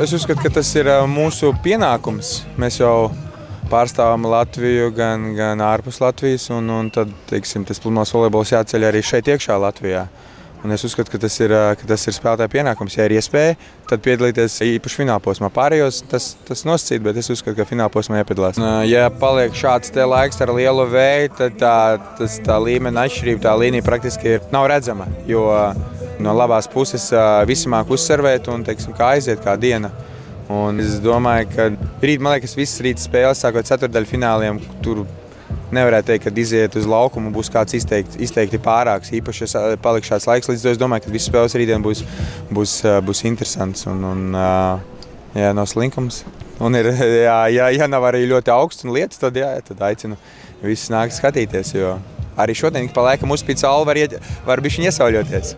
Es uzskatu, ka tas ir mūsu pienākums. Mēs jau pārstāvam Latviju gan ārpus Latvijas, un tad, teiksim, tas pludmales volejbols jāceļ arī šeit iekšā Latvijā. Un es uzskatu, ka tas ir spēlētāja pienākums. Ja ir iespēja, tad piedalīties īpaši finālposmā. Pārējos tas nosacīt, bet es uzskatu, ka finālposmā jāpiedalās. Ja paliek šāds te laiks ar lielu vēju, tad tā līmeņa atšķirība, tā līnija praktiski nav redzama. Jo no labās puses visi māk uzservēt un, teiksim, kā aiziet kā diena. Un es domāju, ka man liekas, visas rīta spēles, sākot ceturtdaļfināliem, tur nevarētu teikt, ka iziet uz laukumu būs kāds izteikti pārāks. Īpaši paliks šāds laiks, līdz to es domāju, ka visas spēles rītdien būs interesants un nav slinkums. Un ja nav arī ļoti augsts un lietas, tad aicinu visus nākt skatīties, jo arī šodien pa laikam uzspīd saule var bišķiņ iesauļoties.